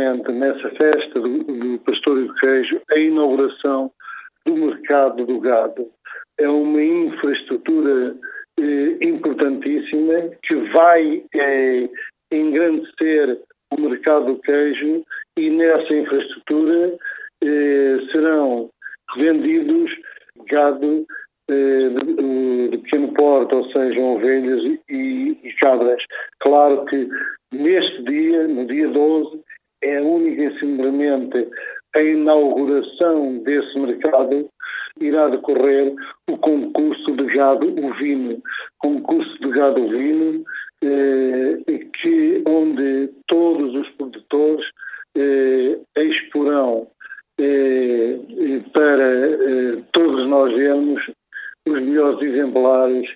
precisamente nessa festa do Pastor e do Queijo, a inauguração do mercado do gado. É uma infraestrutura importantíssima que vai engrandecer o mercado do queijo, e nessa infraestrutura serão vendidos gado de pequeno porte, ou seja, ovelhas e cabras. Claro que neste dia, no dia 12, é única e simplesmente a inauguração desse mercado, irá decorrer o concurso de gado ovino. Concurso de gado ovino, onde todos os produtores